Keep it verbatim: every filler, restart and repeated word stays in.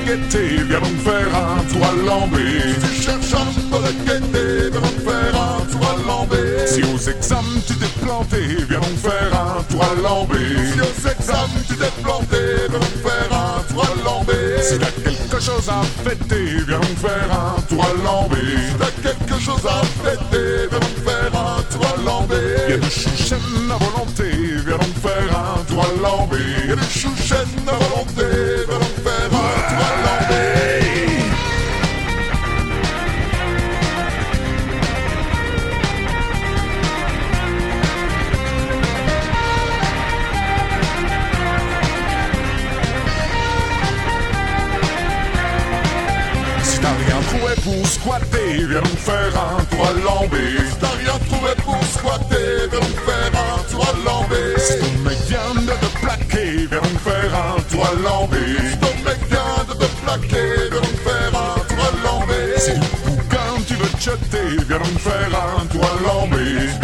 gaieté, viens donc faire un tour à Lambé. Si tu cherches un peu de gaieté, viens donc faire un tour à Lambé. Si aux examens tu t'es planté, viens donc faire un tour à Lambé. Si aux examens tu t'es planté, viens donc faire un tour à Lambé. Si t'as quelque chose à fêter, viens donc faire un tour à Lambé. Si t'as quelque chose à fêter, viens donc faire un tour à Lambé. Y'a des chouchènes à volonté, viens donc faire un tour à Lambé. Y'a des chouchènes à volonté, viens donc faire un tour à Lambé. Si t'as rien trouvé pour squatter, viens donc faire un tour à Lambé. Si t'as rien trouvé pour squatter, viens donc faire un tour à Lambé. Si ton mec vient de te plaquer, viens donc faire un tour à Lambé. Si ton mec vient de te plaquer, viens donc faire un tour à Lambé. Si du bouquin tu veux te jeter, viens donc faire un tour à Lambé.